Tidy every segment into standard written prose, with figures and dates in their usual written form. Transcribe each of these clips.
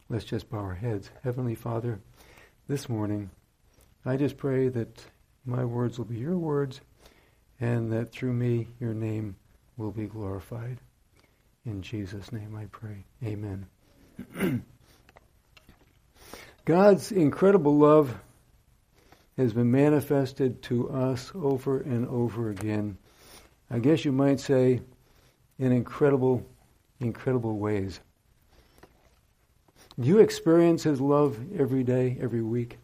Let's just bow our heads. Heavenly Father, this morning, I just pray that my words will be your words and that through me your name will be glorified. In Jesus' name I pray. Amen. God's incredible love has been manifested to us over and over again. I guess you might say in incredible ways. Do you experience His love every day, every week?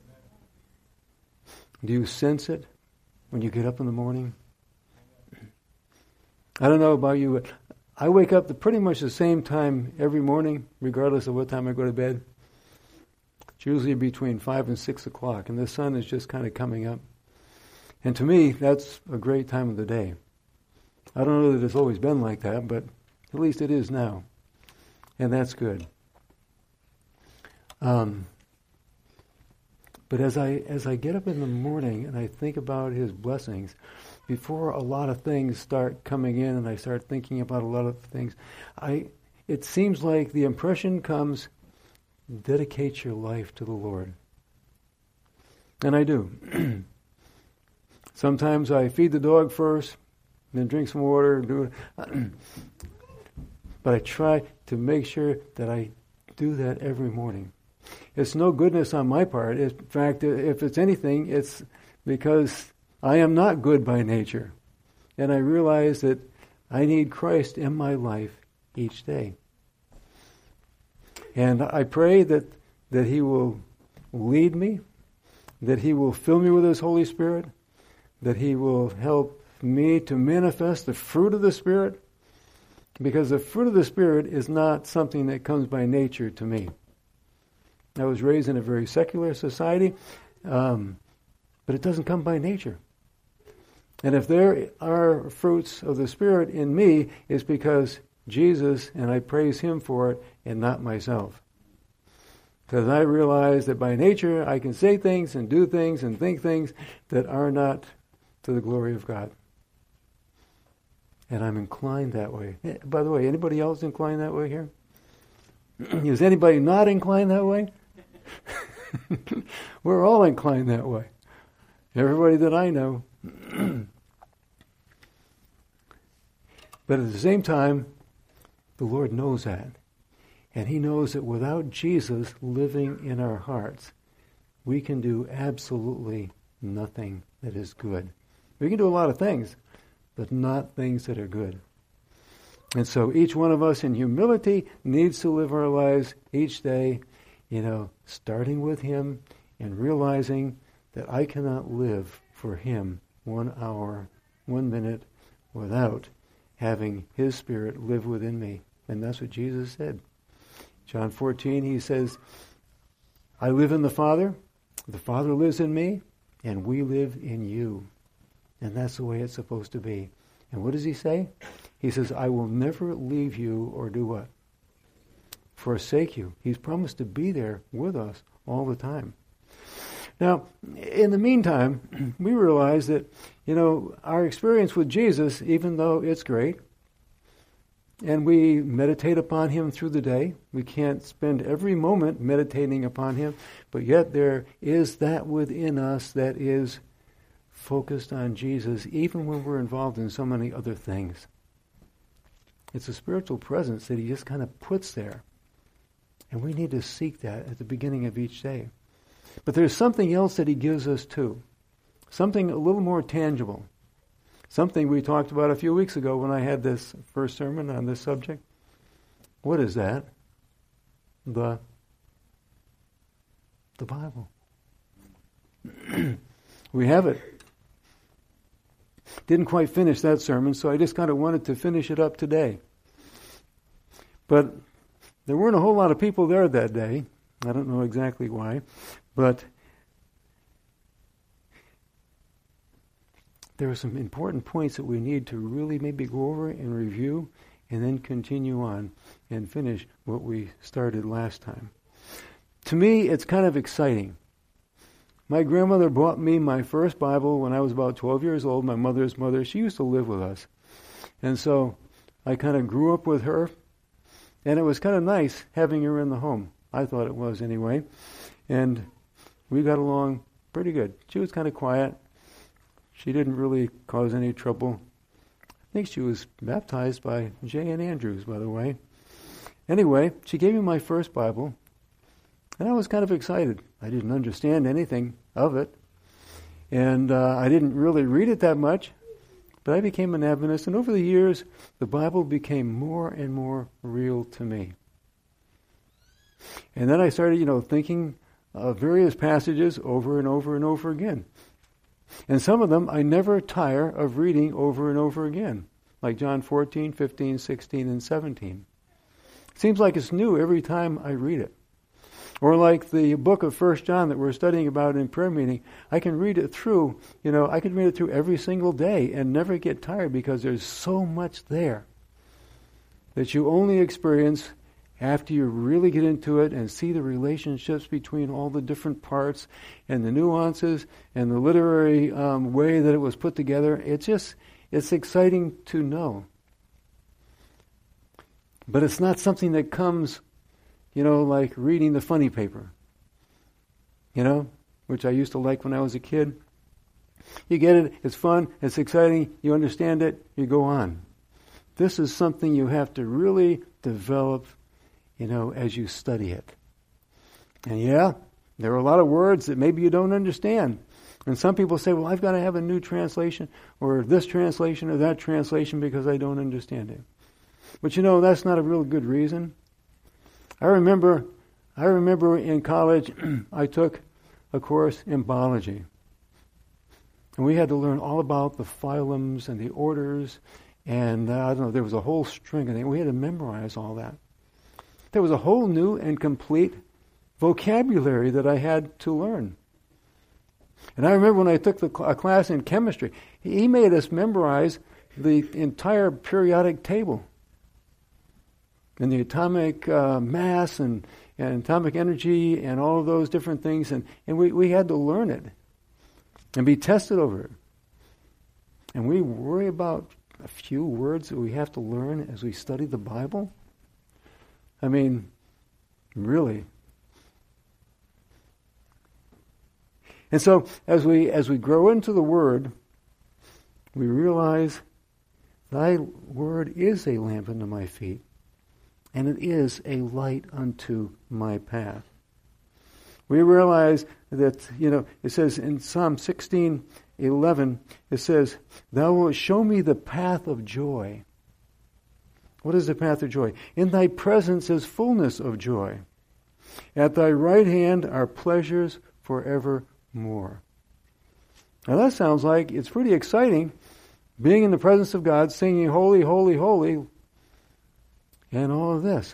Do you sense it when you get up in the morning? I don't know about you, but I wake up at pretty much the same time every morning, regardless of what time I go to bed. It's usually between 5 and 6 o'clock, and the sun is just kind of coming up. And to me, that's a great time of the day. I don't know that it's always been like that, but at least it is now. And that's good. But as I get up in the morning and I think about His blessings, before a lot of things start coming in and I start thinking about a lot of things, it seems like the impression comes, dedicate your life to the Lord. And I do. Sometimes I feed the dog first, then drink some water, but I try to make sure that I do that every morning. It's no goodness on my part. In fact, if it's anything, it's because I am not good by nature. And I realize that I need Christ in my life each day. And I pray that He will lead me, that He will fill me with His Holy Spirit, that He will help me to manifest the fruit of the Spirit, because the fruit of the Spirit is not something that comes by nature to me. I was raised in a very secular society, but it doesn't come by nature. And if there are fruits of the Spirit in me, it's because Jesus, and I praise Him for it, and not myself. Because I realize that by nature I can say things and do things and think things that are not to the glory of God. And I'm inclined that way. By the way, anybody else inclined that way here? Is anybody not inclined that way? We're all inclined that way. Everybody that I know. But at the same time, the Lord knows that. And He knows that without Jesus living in our hearts, we can do absolutely nothing that is good. We can do a lot of things, but not things that are good. And so each one of us in humility needs to live our lives each day, starting with Him and realizing that I cannot live for Him 1 hour, 1 minute without having His Spirit live within me. And that's what Jesus said. John 14, He says, I live in the Father lives in me, and we live in you. And that's the way it's supposed to be. And what does He say? He says, I will never leave you or do what? Forsake you. He's promised to be there with us all the time. Now, in the meantime, we realize that, our experience with Jesus, even though it's great, and we meditate upon Him through the day, we can't spend every moment meditating upon Him, but yet there is that within us that is focused on Jesus, even when we're involved in so many other things. It's a spiritual presence that He just kind of puts there. And we need to seek that at the beginning of each day. But there's something else that He gives us too. Something a little more tangible. Something we talked about a few weeks ago when I had this first sermon on this subject. What is that? The Bible. We have it. Didn't quite finish that sermon, so I just kind of wanted to finish it up today. But there weren't a whole lot of people there that day. I don't know exactly why, but there are some important points that we need to really maybe go over and review and then continue on and finish what we started last time. To me, it's kind of exciting. My grandmother bought me my first Bible when I was about 12 years old. My mother's mother, she used to live with us. And so I kind of grew up with her. And it was kind of nice having her in the home. I thought it was anyway. And we got along pretty good. She was kind of quiet. She didn't really cause any trouble. I think she was baptized by J.N. Andrews, by the way. Anyway, she gave me my first Bible, and I was kind of excited. I didn't understand anything of it, and I didn't really read it that much, but I became an Adventist, and over the years, the Bible became more and more real to me. And then I started, thinking of various passages over and over and over again. And some of them I never tire of reading over and over again, like John 14, 15, 16, and 17. It seems like it's new every time I read it. Or like the book of 1 John that we're studying about in prayer meeting, I can read it through, I can read it through every single day and never get tired because there's so much there that you only experience after you really get into it and see the relationships between all the different parts and the nuances and the literary way that it was put together. It's exciting to know. But it's not something that comes, like reading the funny paper, which I used to like when I was a kid. You get it, it's fun, it's exciting, you understand it, you go on. This is something you have to really develop as you study it. And there are a lot of words that maybe you don't understand. And some people say, well, I've got to have a new translation or this translation or that translation because I don't understand it. But that's not a real good reason. I remember in college I took a course in biology. And we had to learn all about the phylums and the orders. And there was a whole string of things. We had to memorize all that. There was a whole new and complete vocabulary that I had to learn. And I remember when I took a class in chemistry, he made us memorize the entire periodic table and the atomic mass and atomic energy and all of those different things. And we had to learn it and be tested over it. And we worry about a few words that we have to learn as we study the Bible. I mean, really. And so as we grow into the Word, we realize Thy Word is a lamp unto my feet, and it is a light unto my path. We realize that, it says in Psalm 16:11, it says, Thou wilt show me the path of joy. What is the path of joy? In Thy presence is fullness of joy. At Thy right hand are pleasures forevermore. Now that sounds like it's pretty exciting, being in the presence of God, singing holy, holy, holy, and all of this.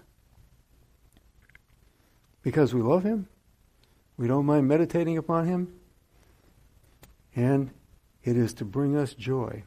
Because we love Him, we don't mind meditating upon Him, and it is to bring us joy.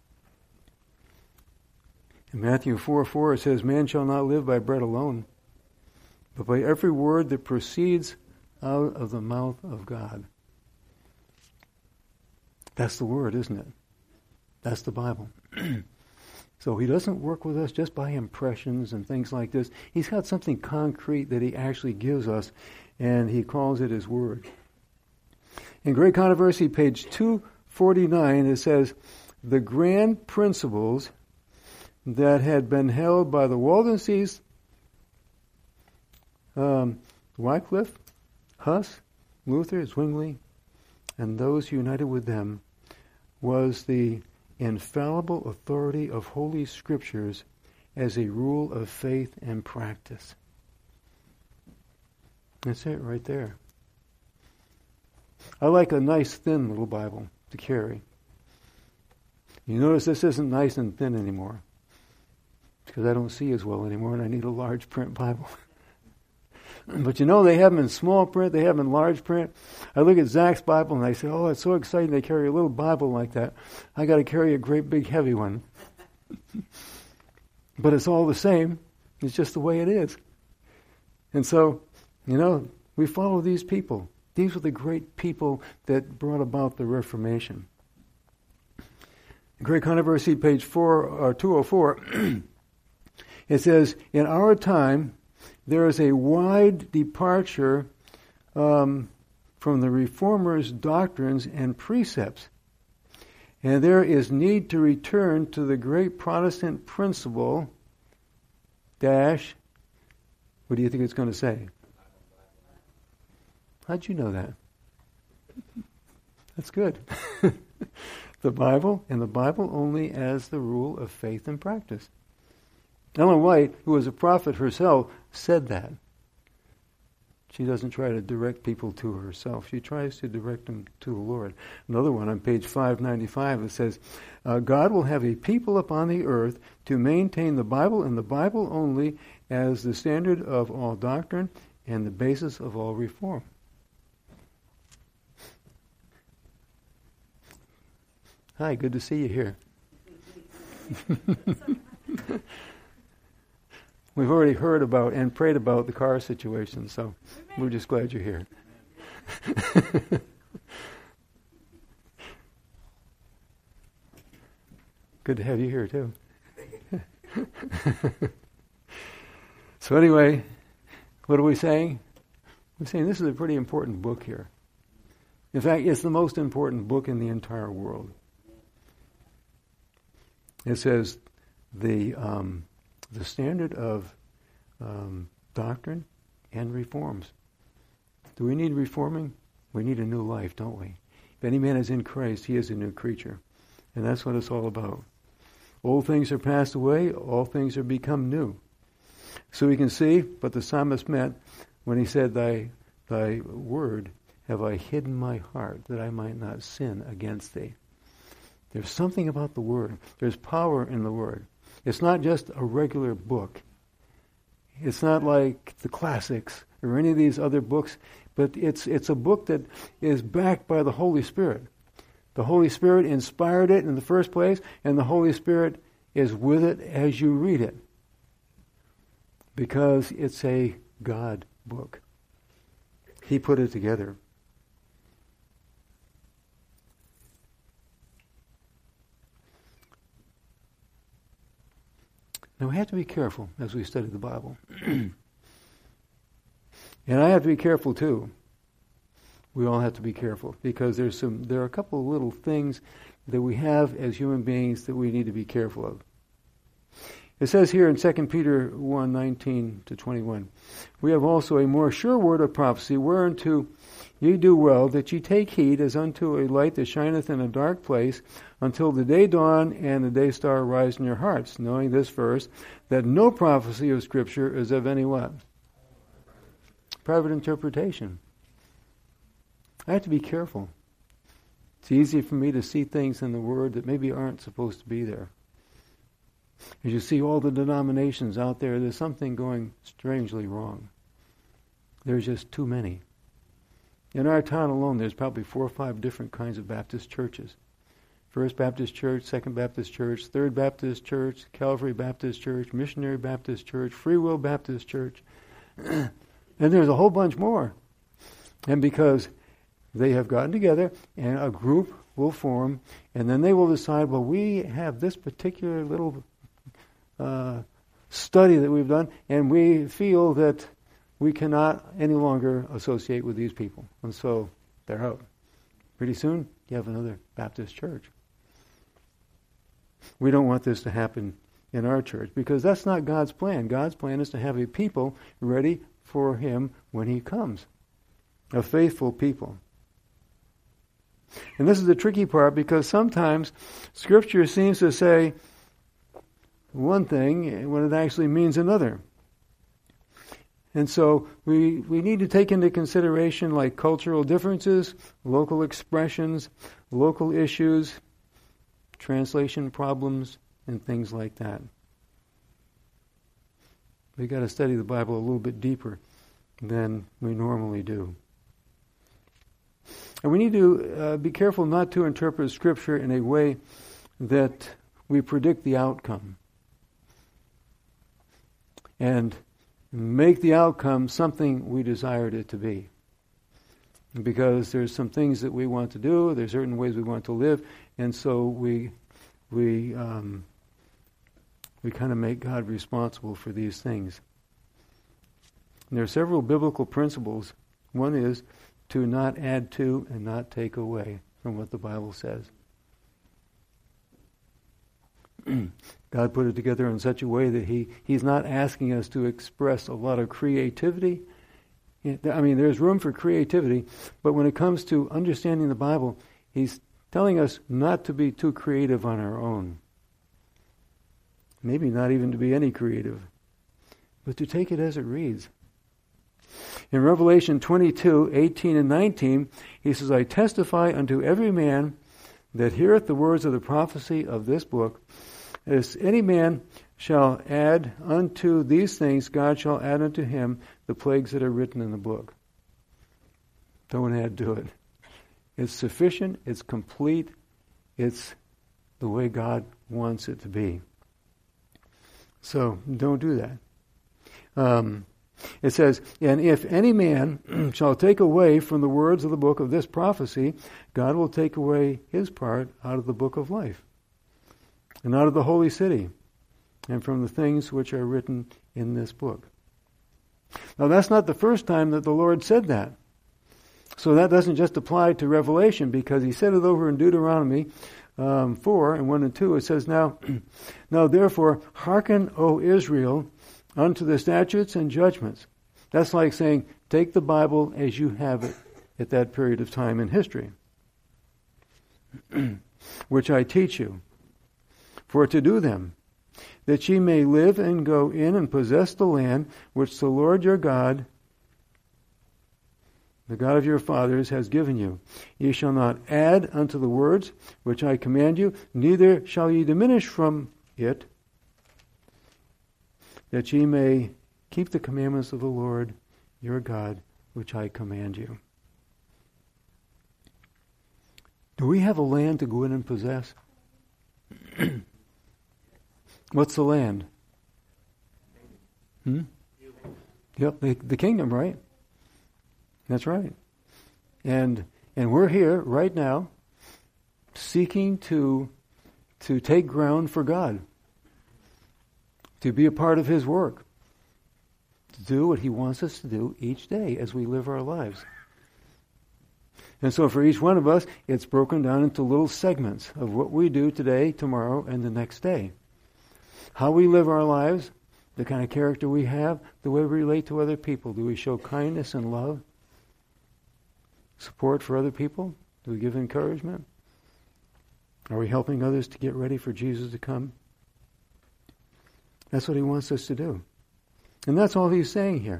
In Matthew 4:4 it says, Man shall not live by bread alone, but by every word that proceeds out of the mouth of God. That's the Word, isn't it? That's the Bible. So He doesn't work with us just by impressions and things like this. He's got something concrete that He actually gives us, and He calls it His Word. In Great Controversy, page 249, it says, The grand principles that had been held by the Waldenses, Wycliffe, Huss, Luther, Zwingli, and those united with them, was the infallible authority of Holy Scriptures as a rule of faith and practice. That's it right there. I like a nice thin little Bible to carry. You notice this isn't nice and thin anymore, because I don't see as well anymore and I need a large print Bible. But they have them in small print, they have them in large print. I look at Zach's Bible and I say, oh, it's so exciting they carry a little Bible like that. I got to carry a great big heavy one. But it's all the same. It's just the way it is. And so, we follow these people. These were the great people that brought about the Reformation. Great Controversy, page 204, it says, In our time, there is a wide departure from the Reformers' doctrines and precepts. And there is need to return to the great Protestant principle, dash, what do you think it's going to say? How'd you know that? That's good. The Bible, and the Bible only as the rule of faith and practice. Ellen White, who was a prophet herself, said that. She doesn't try to direct people to herself. She tries to direct them to the Lord. Another one on page 595, it says, God will have a people upon the earth to maintain the Bible and the Bible only as the standard of all doctrine and the basis of all reform. Hi, good to see you here. We've already heard about and prayed about the car situation, so we're just glad you're here. Good to have you here, too. So anyway, what are we saying? We're saying this is a pretty important book here. In fact, it's the most important book in the entire world. It says the standard of doctrine and reforms. Do we need reforming? We need a new life, don't we? If any man is in Christ, he is a new creature. And that's what it's all about. Old things are passed away, all things are become new. So we can see what the psalmist meant when he said, Thy word have I hidden my heart, that I might not sin against thee. There's something about the Word. There's power in the Word. It's not just a regular book. It's not like the classics or any of these other books, but it's a book that is backed by the Holy Spirit. The Holy Spirit inspired it in the first place, and the Holy Spirit is with it as you read it, because it's a God book. He put it together. Now we have to be careful as we study the Bible. And I have to be careful too. We all have to be careful, because there are a couple of little things that we have as human beings that we need to be careful of. It says here in 2 Peter 1:19-21, we have also a more sure word of prophecy, whereunto ye do well that ye take heed as unto a light that shineth in a dark place, until the day dawn and the day star rise in your hearts, knowing this first, that no prophecy of Scripture is of any what? Private interpretation. I have to be careful. It's easy for me to see things in the Word that maybe aren't supposed to be there. As you see all the denominations out there, there's something going strangely wrong. There's just too many. In our town alone, there's probably 4 or 5 different kinds of Baptist churches. First Baptist Church, Second Baptist Church, Third Baptist Church, Calvary Baptist Church, Missionary Baptist Church, Free Will Baptist Church. And there's a whole bunch more. And because they have gotten together and a group will form, and then they will decide, well, we have this particular little study that we've done, and we feel that we cannot any longer associate with these people. And so they're out. Pretty soon, you have another Baptist church. We don't want this to happen in our church, because that's not God's plan. God's plan is to have a people ready for Him when He comes. A faithful people. And this is the tricky part, because sometimes Scripture seems to say one thing when it actually means another. And so we need to take into consideration like cultural differences, local expressions, local issues, translation problems, and things like that. We've got to study the Bible a little bit deeper than we normally do. And we need to be careful not to interpret Scripture in a way that we predict the outcome and make the outcome something we desired it to be. Because there's some things that we want to do, there's certain ways we want to live, and so we kind of make God responsible for these things. And there are several biblical principles. One is to not add to and not take away from what the Bible says. God put it together in such a way that He's not asking us to express a lot of creativity. I mean, there's room for creativity, but when it comes to understanding the Bible, He's telling us not to be too creative on our own. Maybe not even to be any creative, but to take it as it reads. In Revelation 22:18 and 19, He says, I testify unto every man that heareth the words of the prophecy of this book, as any man shall add unto these things, God shall add unto him the plagues that are written in the book. Don't add to it. It's sufficient, it's complete, it's the way God wants it to be. So, don't do that. It says, and if any man shall take away from the words of the book of this prophecy, God will take away his part out of the book of life, and out of the holy city, and from the things which are written in this book. Now that's not the first time that the Lord said that. So that doesn't just apply to Revelation, because He said it over in Deuteronomy 4 and 1 and 2. It says, Now therefore, hearken, O Israel, unto the statutes and judgments. That's like saying, take the Bible as you have it at that period of time in history, which I teach you, for to do them, that ye may live and go in and possess the land which the Lord your God, the God of your fathers, has given you. Ye shall not add unto the words which I command you, neither shall ye diminish from it, that ye may keep the commandments of the Lord your God, which I command you. Do we have a land to go in and possess? What's the land? Yep, the kingdom, right? That's right. And we're here right now seeking to take ground for God, to be a part of His work, to do what He wants us to do each day as we live our lives. And so for each one of us, it's broken down into little segments of what we do today, tomorrow, and the next day. How we live our lives, the kind of character we have, the way we relate to other people. Do we show kindness and love? Support for other people? Do we give encouragement? Are we helping others to get ready for Jesus to come? That's what He wants us to do. And that's all He's saying here.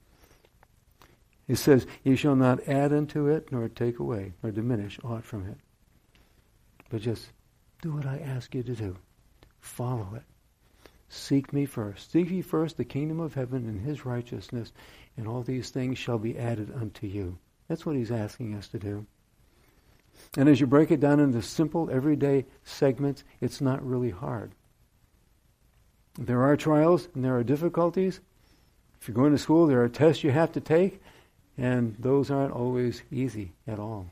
He says, ye shall not add unto it, nor take away, nor diminish aught from it. But just do what I ask you to do. Follow it. Seek me first. Seek ye first the kingdom of heaven and His righteousness, and all these things shall be added unto you. That's what He's asking us to do. And as you break it down into simple, everyday segments, it's not really hard. There are trials and there are difficulties. If you're going to school, there are tests you have to take, and those aren't always easy at all.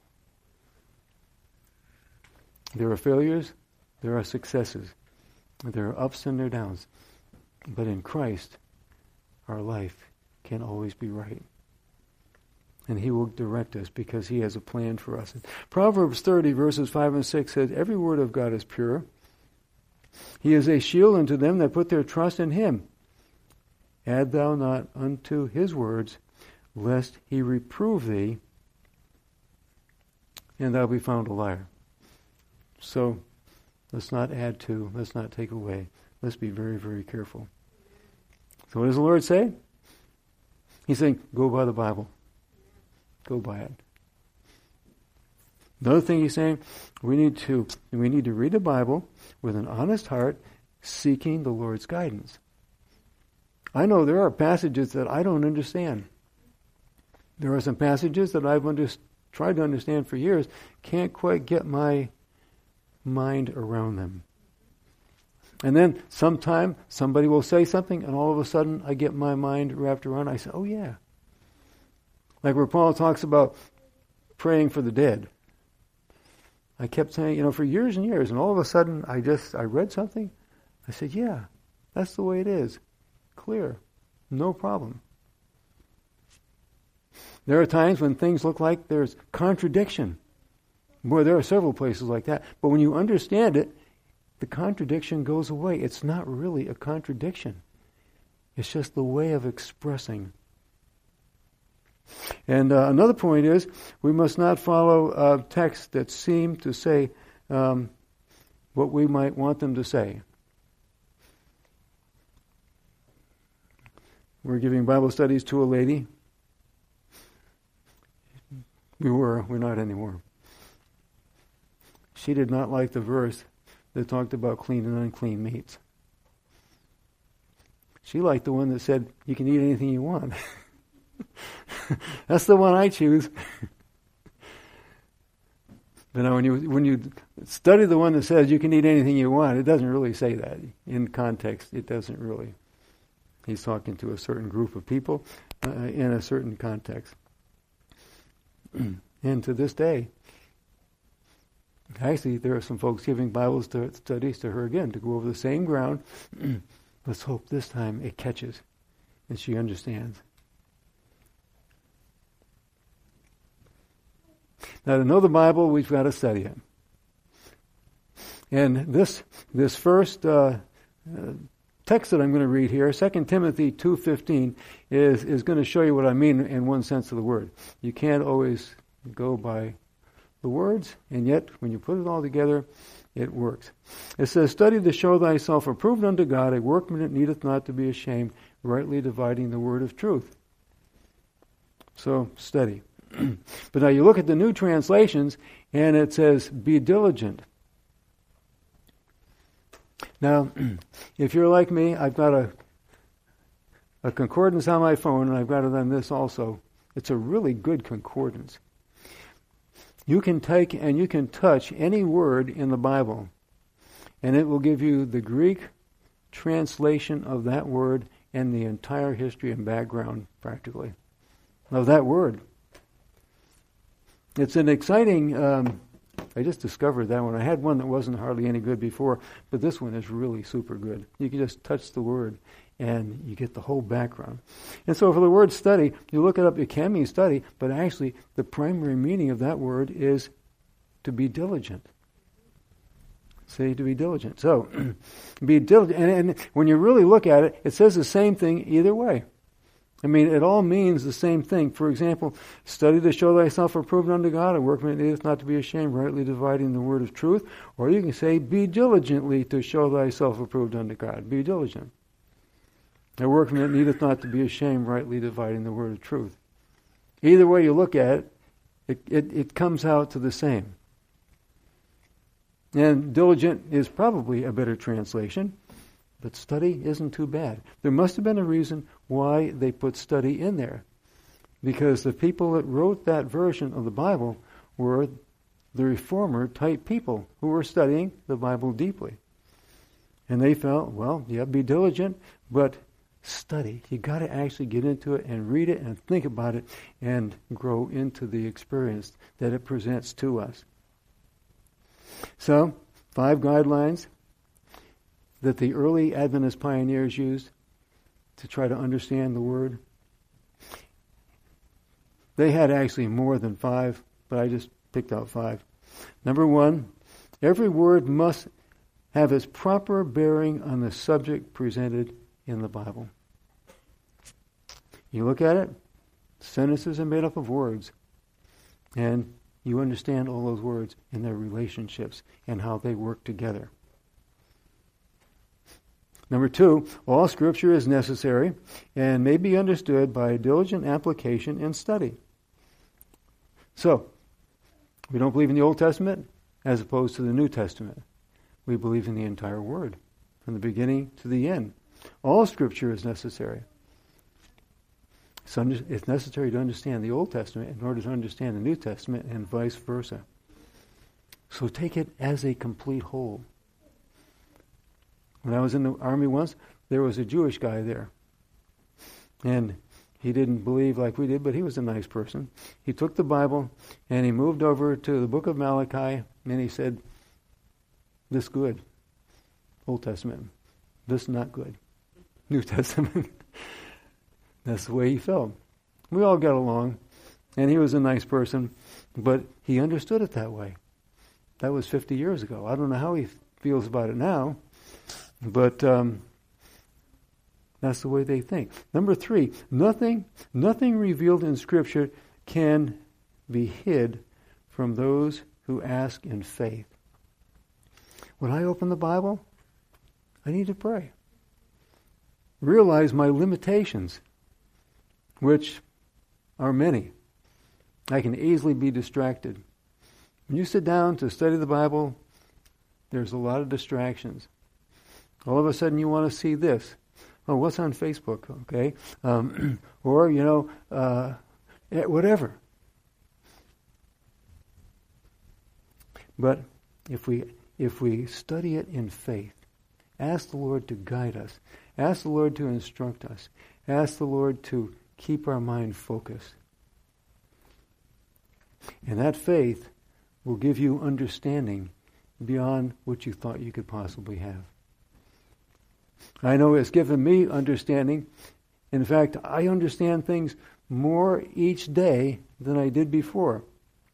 There are failures, there are successes, there are ups and there are downs. But in Christ, our life can always be right. And He will direct us because He has a plan for us. Proverbs 30, verses 5 and 6 says, every word of God is pure. He is a shield unto them that put their trust in Him. Add thou not unto His words, lest He reprove thee, and thou be found a liar. So, let's not add to, let's not take away. Let's be very, very careful. So what does the Lord say? He's saying, go by the Bible. Go by it. Another thing He's saying, we need to read the Bible with an honest heart, seeking the Lord's guidance. I know there are passages that I don't understand. There are some passages that I've tried to understand for years, can't quite get my mind around them. And then sometime somebody will say something, and all of a sudden I get my mind wrapped around. I say, oh yeah. Like where Paul talks about praying for the dead. I kept saying, for years and years, and all of a sudden I read something. I said, yeah, that's the way it is. Clear. No problem. There are times when things look like there's contradiction. Boy, there are several places like that. But when you understand it, the contradiction goes away. It's not really a contradiction. It's just the way of expressing. And another point is, we must not follow texts that seem to say what we might want them to say. We're giving Bible studies to a lady. We're not anymore. She did not like the verse that talked about clean and unclean meats. She liked the one that said, you can eat anything you want. That's the one I choose. But now when you study the one that says you can eat anything you want, it doesn't really say that. In context, it doesn't really. He's talking to a certain group of people in a certain context. And to this day, actually, there are some folks giving Bible studies to her again to go over the same ground. Let's hope this time it catches and she understands. Now, to know the Bible, we've got to study it. And this first text that I'm going to read here, 2 Timothy 2:15, is going to show you what I mean in one sense of the word. You can't always go by the words, and yet when you put it all together, it works. It says, study to show thyself approved unto God, a workman that needeth not to be ashamed, rightly dividing the word of truth. So, study. But now you look at the new translations, and it says, be diligent. Now, if you're like me, I've got a concordance on my phone, and I've got it on this also. It's a really good concordance. You can take and you can touch any word in the Bible, and it will give you the Greek translation of that word and the entire history and background, practically, of that word. It's an exciting, I just discovered that one. I had one that wasn't hardly any good before, but this one is really super good. You can just touch the word and you get the whole background. And so for the word study, you look it up, it can mean study, but actually the primary meaning of that word is to be diligent. Say to be diligent. So, be diligent. And when you really look at it, it says the same thing either way. I mean, it all means the same thing. For example, study to show thyself approved unto God, a workman that needeth not to be ashamed, rightly dividing the word of truth. Or you can say, be diligently to show thyself approved unto God. Be diligent. A workman that needeth not to be ashamed, rightly dividing the word of truth. Either way you look at it, it comes out to the same. And diligent is probably a better translation. But study isn't too bad. There must have been a reason why they put study in there. Because the people that wrote that version of the Bible were the reformer type people who were studying the Bible deeply. And they felt, well, yeah, be diligent, but study. You got to actually get into it and read it and think about it and grow into the experience that it presents to us. So, 5 guidelines that the early Adventist pioneers used to try to understand the Word. They had actually more than 5, but I just picked out 5. Number 1, every word must have its proper bearing on the subject presented in the Bible. You look at it, sentences are made up of words, and you understand all those words in their relationships and how they work together. Number 2, all Scripture is necessary and may be understood by diligent application and study. So, we don't believe in the Old Testament as opposed to the New Testament. We believe in the entire Word, from the beginning to the end. All Scripture is necessary. So it's necessary to understand the Old Testament in order to understand the New Testament and vice versa. So take it as a complete whole. When I was in the army once, there was a Jewish guy there. And he didn't believe like we did, but he was a nice person. He took the Bible and he moved over to the book of Malachi and he said, this good. Old Testament. This not good. New Testament. That's the way he felt. We all got along. And he was a nice person, but he understood it that way. That was 50 years ago. I don't know how he feels about it now, but that's the way they think. Number 3, nothing revealed in Scripture can be hid from those who ask in faith. When I open the Bible, I need to pray. Realize my limitations, which are many. I can easily be distracted. When you sit down to study the Bible, there's a lot of distractions. All of a sudden you want to see this. Oh, what's on Facebook? Okay. Or, whatever. But if we study it in faith, ask the Lord to guide us, ask the Lord to instruct us, ask the Lord to keep our mind focused. And that faith will give you understanding beyond what you thought you could possibly have. I know it's given me understanding. In fact, I understand things more each day than I did before.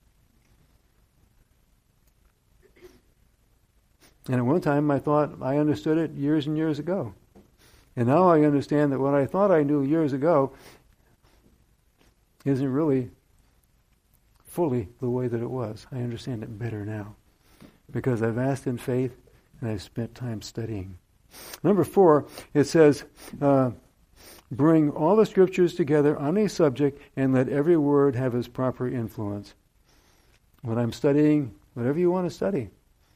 And at one time I thought I understood it years and years ago. And now I understand that what I thought I knew years ago isn't really fully the way that it was. I understand it better now because I've asked in faith and I've spent time studying. Number 4, it says, bring all the Scriptures together on a subject and let every word have its proper influence. When I'm studying, whatever you want to study.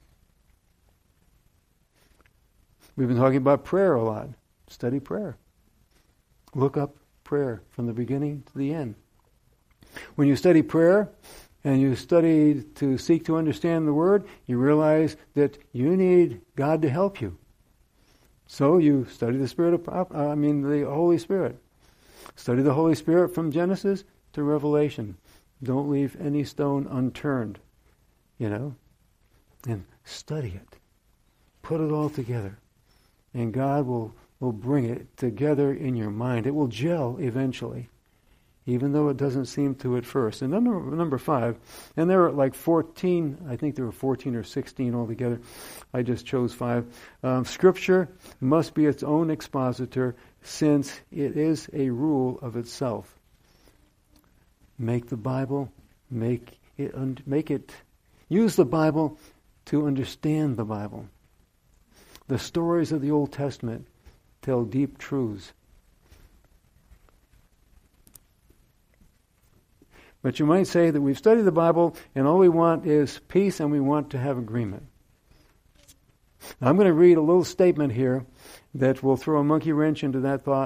We've been talking about prayer a lot. Study prayer. Look up prayer from the beginning to the end. When you study prayer and you study to seek to understand the Word, you realize that you need God to help you. So you study the Holy Spirit. Study the Holy Spirit from Genesis to Revelation. Don't leave any stone unturned, and study it. Put it all together. And God will bring it together in your mind. It will gel eventually, even though it doesn't seem to at first. And number 5, and there are like 14, I think there were 14 or 16 altogether. I just chose 5. Scripture must be its own expositor since it is a rule of itself. Make the Bible, use the Bible to understand the Bible. The stories of the Old Testament tell deep truths. But you might say that we've studied the Bible and all we want is peace and we want to have agreement. Now, I'm going to read a little statement here that will throw a monkey wrench into that thought.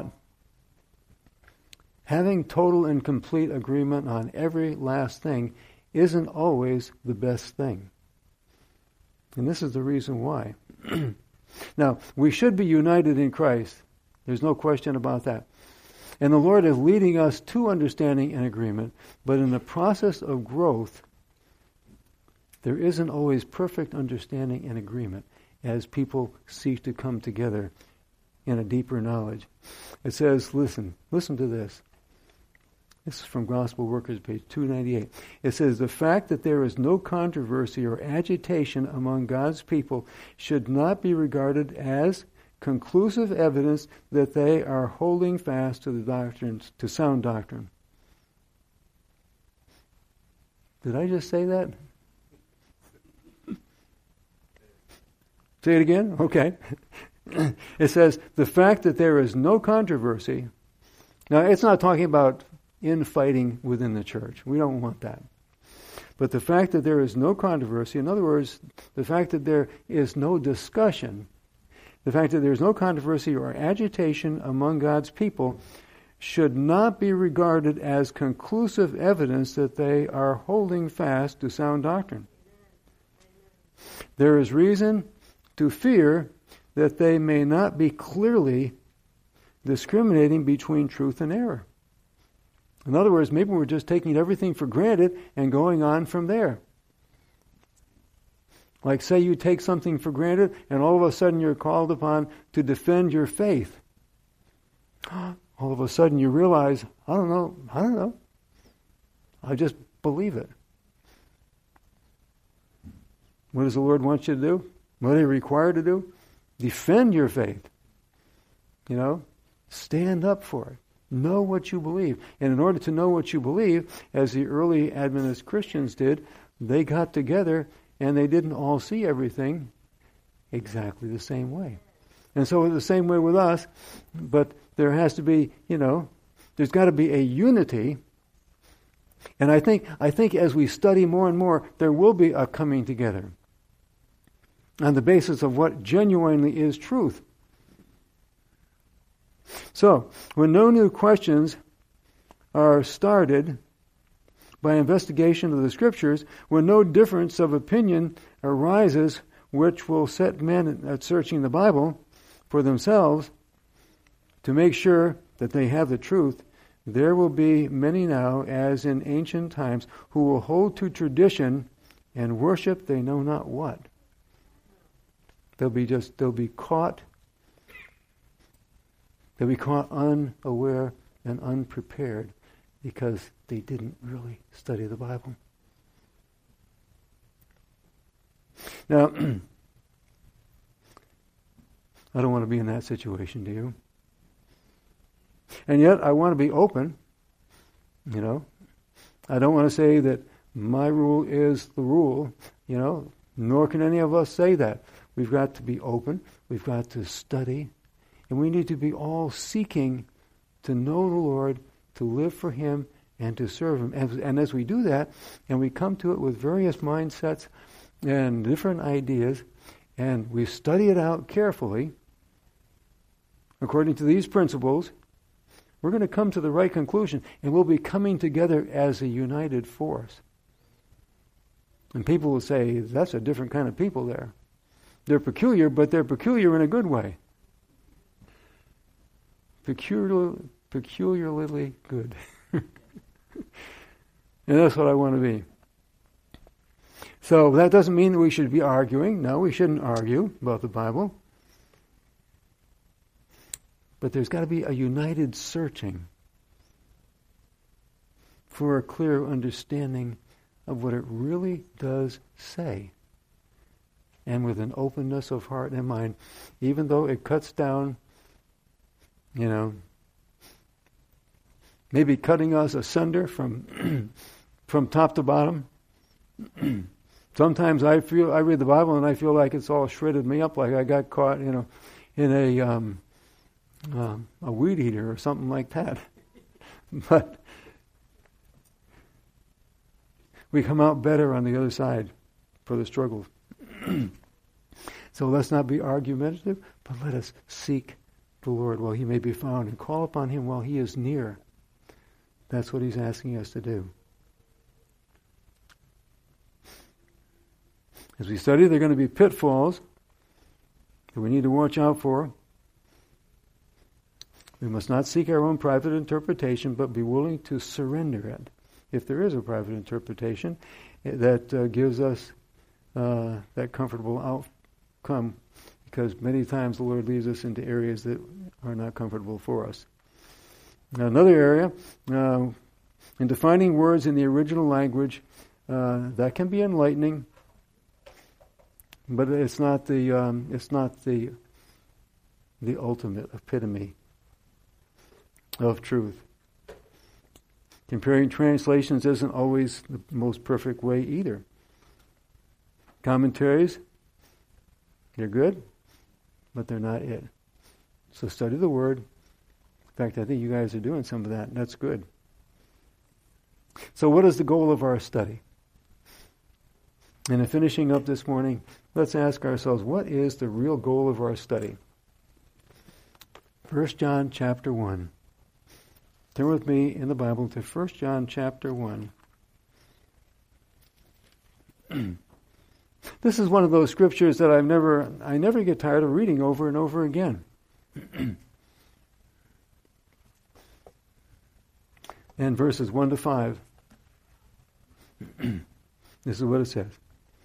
Having total and complete agreement on every last thing isn't always the best thing. And this is the reason why. Now, we should be united in Christ. There's no question about that. And the Lord is leading us to understanding and agreement. But in the process of growth, there isn't always perfect understanding and agreement as people seek to come together in a deeper knowledge. It says, listen to this. This is from Gospel Workers, page 298. It says, the fact that there is no controversy or agitation among God's people should not be regarded as conclusive evidence that they are holding fast to the doctrines, to sound doctrine. Did I just say that? Say it again? Okay. It says, the fact that there is no controversy. Now, it's not talking about infighting within the church. We don't want that. But the fact that there is no controversy, in other words, the fact that there is no discussion, the fact that there is no controversy or agitation among God's people should not be regarded as conclusive evidence that they are holding fast to sound doctrine. There is reason to fear that they may not be clearly discriminating between truth and error. In other words, maybe we're just taking everything for granted and going on from there. Like say you take something for granted and all of a sudden you're called upon to defend your faith. All of a sudden you realize, I don't know. I just believe it. What does the Lord want you to do? What are you required to do? Defend your faith. Stand up for it. Know what you believe. And in order to know what you believe, as the early Adventist Christians did, they got together and they didn't all see everything exactly the same way. And so it's the same way with us, but there has to be, there's got to be a unity. And I think as we study more and more, there will be a coming together on the basis of what genuinely is truth. So, when no new questions are started by investigation of the Scriptures, when no difference of opinion arises which will set men at searching the Bible for themselves to make sure that they have the truth, there will be many now, as in ancient times, who will hold to tradition and worship they know not what. They'll be caught unaware and unprepared because they didn't really study the Bible. Now, I don't want to be in that situation, do you? And yet, I want to be open. I don't want to say that my rule is the rule, nor can any of us say that. We've got to be open. We've got to study. And we need to be all seeking to know the Lord, to live for Him, and to serve Him. And as we do that, and we come to it with various mindsets and different ideas, and we study it out carefully, according to these principles, we're going to come to the right conclusion, and we'll be coming together as a united force. And people will say, that's a different kind of people there. They're peculiar, but they're peculiar in a good way. Peculiarly good. And that's what I want to be. So that doesn't mean that we should be arguing. No, we shouldn't argue about the Bible. But there's got to be a united searching for a clear understanding of what it really does say. And with an openness of heart and mind, even though it cuts down, maybe cutting us asunder from top to bottom. Sometimes I read the Bible and I feel like it's all shredded me up, like I got caught, in a weed eater or something like that. But we come out better on the other side for the struggle. So let's not be argumentative, but let us seek the Lord while He may be found and call upon Him while He is near. That's what He's asking us to do. As we study, there are going to be pitfalls that we need to watch out for. We must not seek our own private interpretation, but be willing to surrender it. If there is a private interpretation that gives us that comfortable outcome, because many times the Lord leads us into areas that are not comfortable for us. Now, another area, in defining words in the original language, that can be enlightening, but it's not the ultimate epitome of truth. Comparing translations isn't always the most perfect way either. Commentaries, they're good, but they're not it. So study the Word. In fact, I think you guys are doing some of that, and that's good. So what is the goal of our study? And in finishing up this morning, let's ask ourselves, what is the real goal of our study? 1 John chapter 1. Turn with me in the Bible to 1 John chapter 1. This is one of those scriptures that I never get tired of reading over and over again. And verses 1 to 5. This is what it says.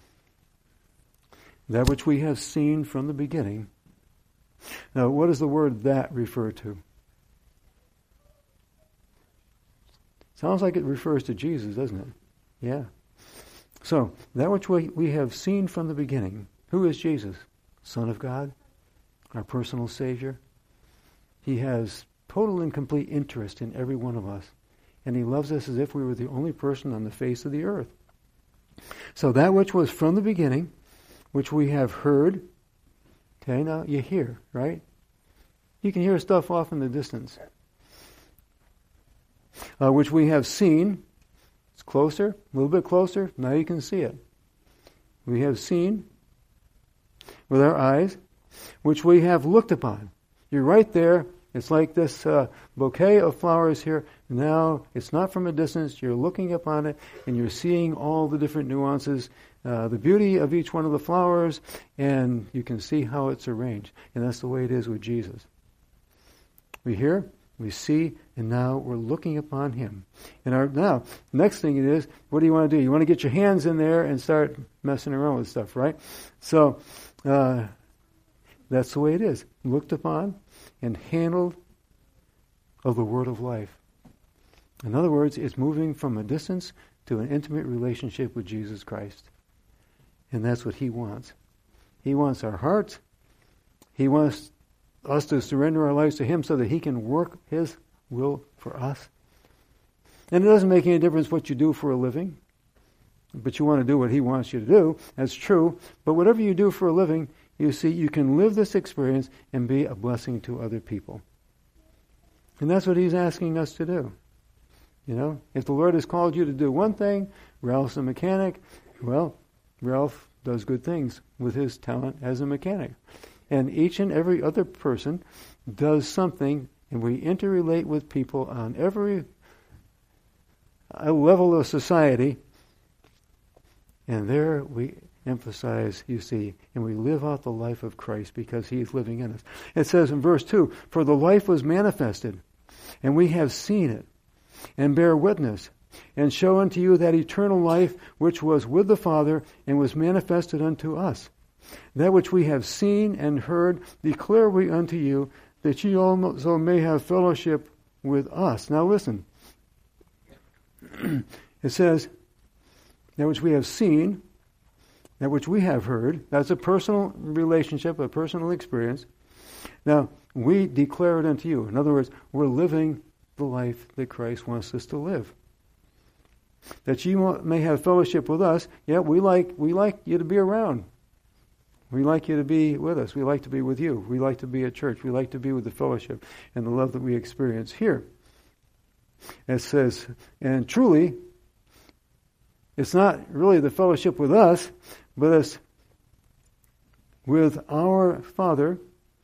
That which we have seen from the beginning. Now, what does the word "that" refer to? It Sounds like it refers to Jesus, doesn't it? Yeah. So, that which we have seen from the beginning. Who is Jesus? Son of God, our personal Savior. He has total and complete interest in every one of us. And He loves us as if we were the only person on the face of the earth. So that which was from the beginning, which we have heard. Okay, now you hear, right? You can hear stuff off in the distance. Which we have seen. It's closer, a little bit closer. Now you can see it. We have seen with our eyes, which we have looked upon. You're right there. It's like this bouquet of flowers here. Now, it's not from a distance. You're looking upon it, and you're seeing all the different nuances, the beauty of each one of the flowers, and you can see how it's arranged. And that's the way it is with Jesus. We hear, we see, and now we're looking upon Him. And now, next thing it is, what do you want to do? You want to get your hands in there and start messing around with stuff, right? So, that's the way it is. Looked upon and handled of the Word of life. In other words, it's moving from a distance to an intimate relationship with Jesus Christ. And that's what He wants. He wants our hearts. He wants us to surrender our lives to Him so that He can work His will for us. And it doesn't make any difference what you do for a living, but you want to do what He wants you to do. That's true. But whatever you do for a living, you see, you can live this experience and be a blessing to other people. And that's what He's asking us to do. You know, if the Lord has called you to do one thing, Ralph's a mechanic, well, Ralph does good things with his talent as a mechanic. And each and every other person does something, and we interrelate with people on every level of society. And there we emphasize, you see, and we live out the life of Christ because He is living in us. It says in verse 2, "For the life was manifested, and we have seen it, and bear witness, and show unto you that eternal life which was with the Father, and was manifested unto us. That which we have seen and heard declare we unto you, that ye also may have fellowship with us." Now listen. It says, that which we have seen, that which we have heard. That's a personal relationship, a personal experience. Now, we declare it unto you. In other words, we're living the life that Christ wants us to live. That ye may have fellowship with us. Yeah, we like you to be around. We like you to be with us. We like to be with you. We like to be at church. We like to be with the fellowship and the love that we experience here. It says, and truly, it's not really the fellowship with us, but it's with our Father,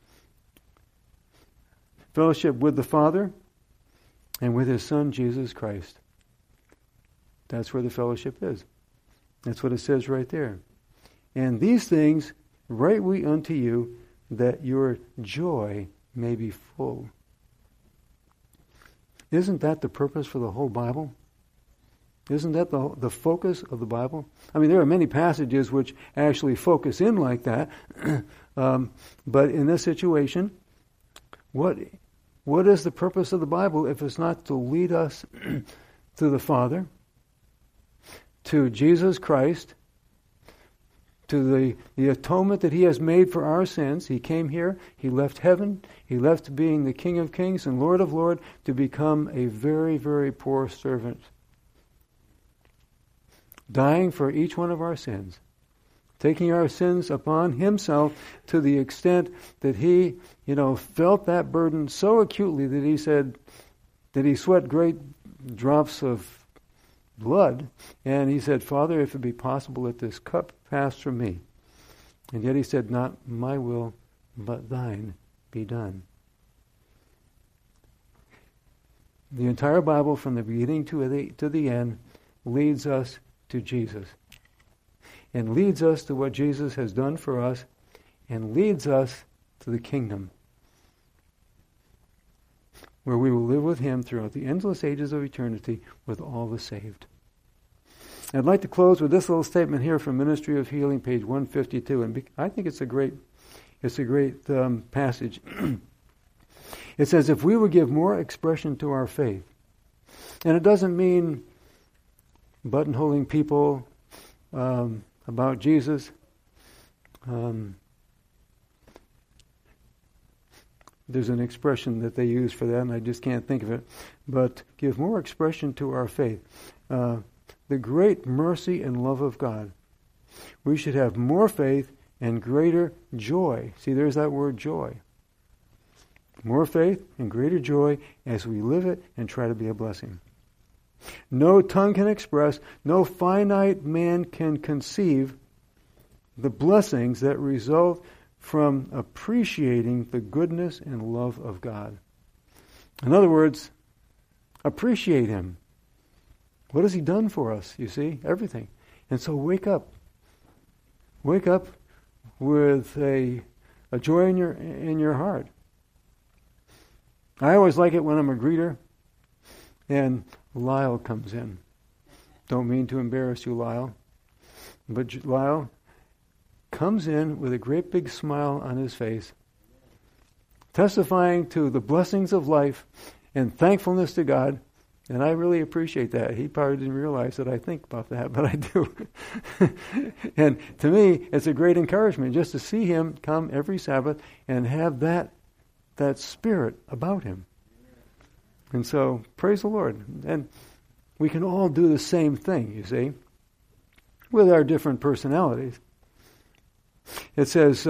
fellowship with the Father and with His Son, Jesus Christ. That's where the fellowship is. That's what it says right there. And these things write we unto you, that your joy may be full. Isn't that the purpose for the whole Bible? Isn't that the focus of the Bible? I mean, there are many passages which actually focus in like that. But in this situation, what is the purpose of the Bible if it's not to lead us to the Father, to Jesus Christ, to the atonement that He has made for our sins? He came here, He left heaven, He left being the King of Kings and Lord of Lords to become a very, very poor servant, dying for each one of our sins, taking our sins upon Himself to the extent that He, felt that burden so acutely that He said that He sweat great drops of blood, and He said, "Father, if it be possible, let this cup pass from me." And yet He said, "Not my will, but thine be done." The entire Bible, from the beginning to the end, leads us to Jesus, and leads us to what Jesus has done for us, and leads us to the kingdom, where we will live with Him throughout the endless ages of eternity with all the saved. I'd like to close with this little statement here from Ministry of Healing, page 152, and I think it's a great passage. It says, "If we would give more expression to our faith, And it doesn't mean buttonholing people about Jesus. There's an expression that they use for that, and I just can't think of it. But give more expression to our faith. The great mercy and love of God. We should have more faith and greater joy. See, there's that word joy. More faith and greater joy as we live it and try to be a blessing. No tongue can express, no finite man can conceive the blessings that result from appreciating the goodness and love of God. In other words, appreciate Him. What has He done for us? You see, everything. And so wake up. Wake up with a joy in your heart. I always like it when I'm a greeter and Lyle comes in. Don't mean to embarrass you, Lyle. But Lyle comes in with a great big smile on his face, testifying to the blessings of life and thankfulness to God. And I really appreciate that. He probably didn't realize that I think about that, but I do. And to me, it's a great encouragement just to see him come every Sabbath and have that spirit about him. And so, praise the Lord. And we can all do the same thing, you see, with our different personalities. It says,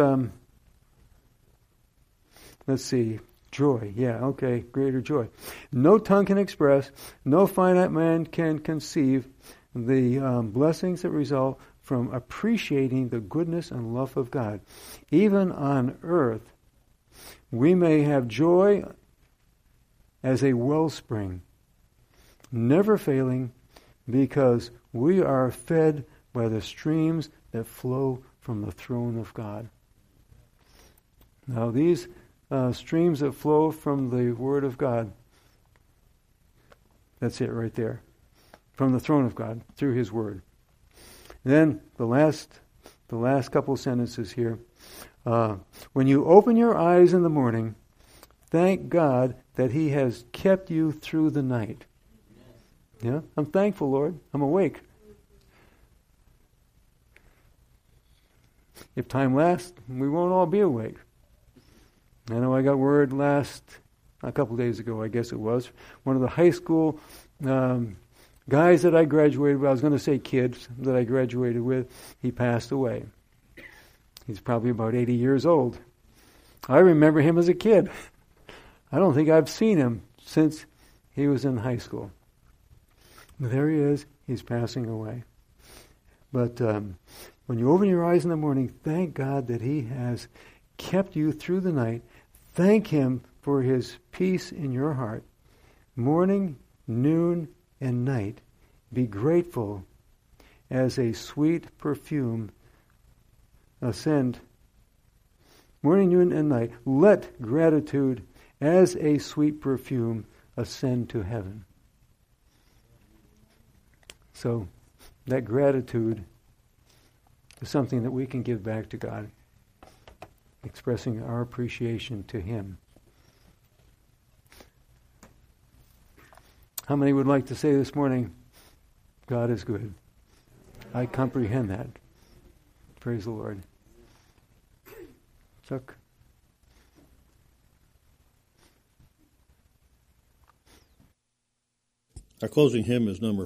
let's see, joy. Yeah, okay, greater joy. No tongue can express, no finite man can conceive the blessings that result from appreciating the goodness and love of God. Even on earth, we may have joy as a wellspring, never failing, because we are fed by the streams that flow from the throne of God. Now these streams that flow from the Word of God, that's it right there, from the throne of God, through His Word. And then the last couple of sentences here. When you open your eyes in the morning, thank God that He has kept you through the night. Yeah, I'm thankful, Lord. I'm awake. If time lasts, we won't all be awake. I know I got word a couple days ago, I guess it was, one of the high school guys that I graduated with, I was going to say kids that I graduated with, he passed away. He's probably about 80 years old. I remember him as a kid. I don't think I've seen him since he was in high school. But there he is. He's passing away. But when you open your eyes in the morning, thank God that He has kept you through the night. Thank Him for His peace in your heart. Morning, noon, and night. Be grateful as a sweet perfume ascend. Morning, noon, and night. Let gratitude as a sweet perfume ascend to heaven. So that gratitude is something that we can give back to God, expressing our appreciation to Him. How many would like to say this morning, God is good? I comprehend that. Praise the Lord. Chuck? Our closing hymn is number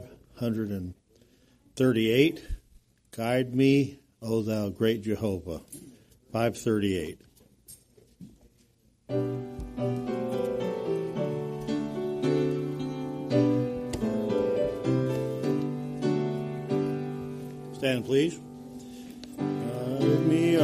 538. Guide me, O thou great Jehovah. 538. Stand, please. Guide me,